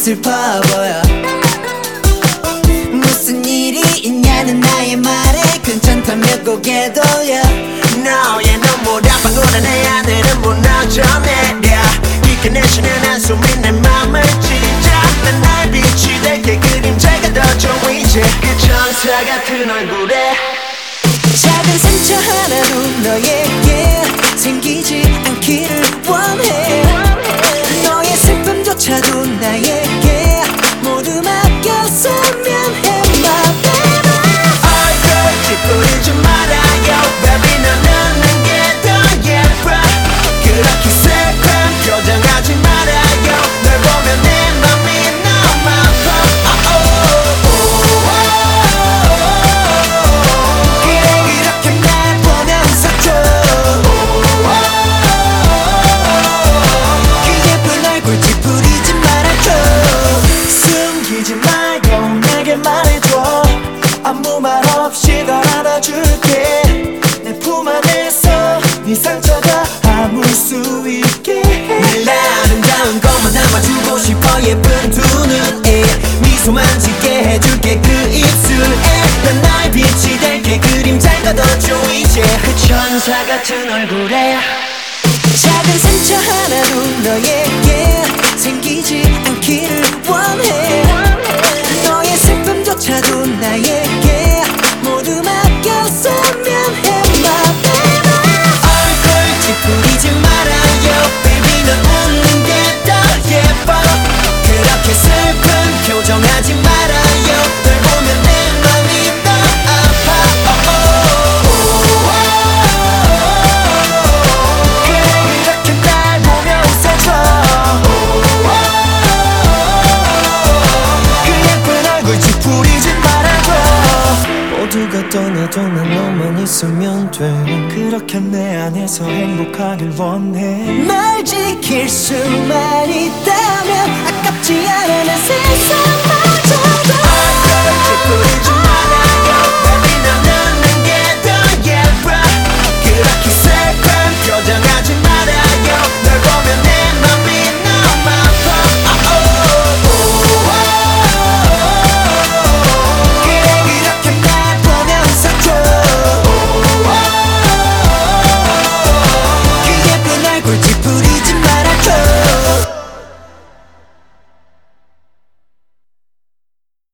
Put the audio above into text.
슬퍼 보여. 무슨 일이 있냐는 나의 말에 괜찮다며 고개 돌려. 너의 눈물방울에 내 하늘은 무너져 내려. 깊게 내쉬는 한숨이 내 맘을 찢어. 난 날 빛이 될게 그림자가 더 좋아. 이제 그 천사 같은 얼굴에 작은 상처 하나도 너에게 생기지 않기를 원해. 너의 슬픔조차도 나에게 모두 맡겼으면 해. My baby 얼굴 찌푸리지 말아요 baby. 너는 내게 더 예뻐. 그렇게 슬픈 표정하지 말아요. 널 보면 내 맘이 너무 아파. 그래 이렇게 날 보면 웃어줘. 그 예쁜 얼굴 찌푸리지 말아줘. 숨기지 말고 내게 말해줘. 아무 말 없이 널 안아줄게. 내 품 안에서 네 상처가 아물 수 있게. 늘 아름다운 것만 남아주고 싶어. 예쁜 두 눈에 미소만 짓게 해줄게. 그 입술에 난 나의 빛이 될게 그림자가 더 좋아. 이제 그 천사 같은 얼굴에 작은 상처 하나도 너에게 생기지 않기를 원해. 너의 슬픔조차도 나에게 모두 맡겼으면 해. My baby 얼굴 찌푸리지 말아요 baby. 넌 웃는 게 더 예뻐. 그렇게 슬픈 표정하지 말아요. 널 보면 내 맘이 더 아파. 그래 이렇게 날 보며 웃어줘. 그 예쁜 얼굴 찌푸리지 말아줘. 모두가 떠나도 난 너만 있으면 돼. 그렇게 내 안에서 행복하길 원해. 널 지킬 수만 있다면 아깝지 않아 내